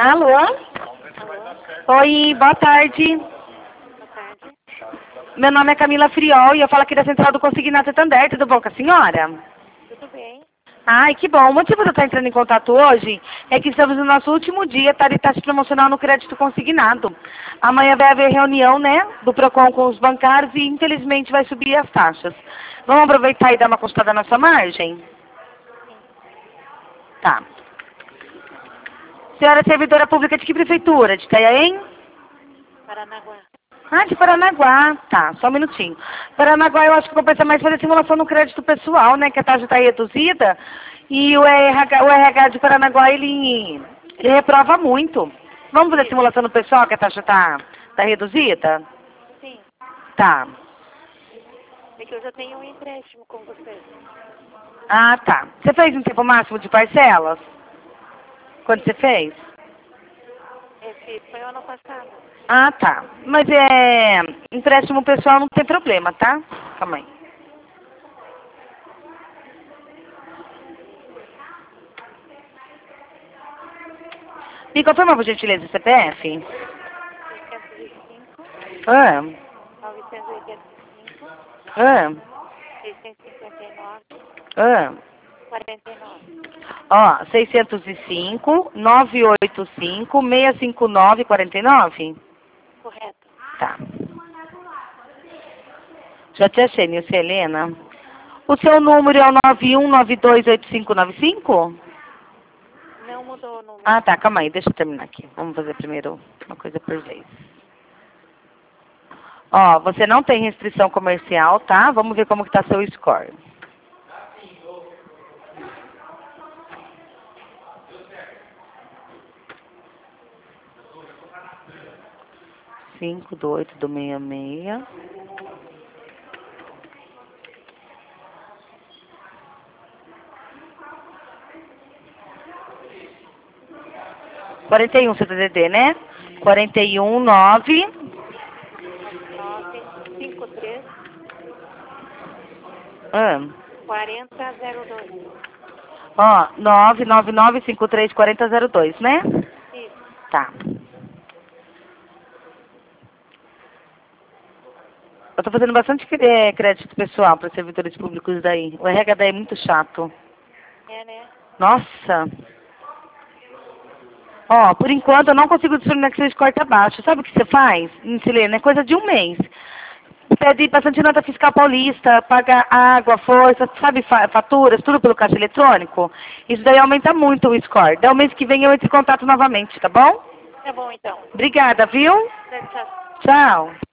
Alô? Alô? Oi, boa tarde. Boa tarde. Meu nome é Camila Friol e eu falo aqui da Central do Consignato Santander. Tudo bom com a senhora? Tudo bem? Ai, que bom. O motivo de eu estar entrando em contato hoje é que estamos no nosso último dia, tá, de taxa promocional no crédito consignado. Amanhã vai haver reunião, né, do PROCON com os bancários e infelizmente vai subir as taxas. Vamos aproveitar e dar uma consultada na sua margem? Sim. Tá. Senhora é servidora pública de que prefeitura? De Itanhaém? Paranaguá. Ah, de Paranaguá. Tá, só um minutinho. Paranaguá eu acho que compensa mais fazer simulação no crédito pessoal, né? Que a taxa está reduzida. E o RH de Paranaguá, ele reprova muito. Vamos fazer Isso. simulação no pessoal, que a taxa tá reduzida? Sim. Tá. É que eu já tenho um empréstimo com você. Ah, tá. Você fez um tempo máximo de parcelas? Quando você fez? Esse foi o ano passado. Ah, tá. Mas empréstimo pessoal não tem problema, tá? Calma aí. Me confirma, por gentileza, o CPF? 605, Ah, 985, ah, 659, ah. 49. Ó, 605, 985, 659, 49? Correto. Tá. Já te achei, Nilce Helena. O seu número é o 91928595? Não mudou o número. Ah, tá, calma aí, deixa eu terminar aqui. Vamos fazer primeiro uma coisa por vez. Ó, você não tem restrição comercial, tá? Vamos ver como que tá seu score. Cinco do 8 do 66. Quarenta e um, CDD, né? 41, 9. 9953 Ah. 4002. Ó, 999534002, né? Isso. Tá. Eu tô fazendo bastante crédito pessoal para servidores públicos daí. O RH daí é muito chato. É, né? Nossa. Ó, por enquanto eu não consigo determinar que você corta abaixo. Sabe o que você faz, Silene? É coisa de um mês. Pede bastante nota fiscal paulista, paga água, força, sabe, faturas, tudo pelo caixa eletrônico. Isso daí aumenta muito o score. Daí o mês que vem eu entro em contato novamente, tá bom? Tá bom, então. Obrigada, viu? Tchau. Tchau.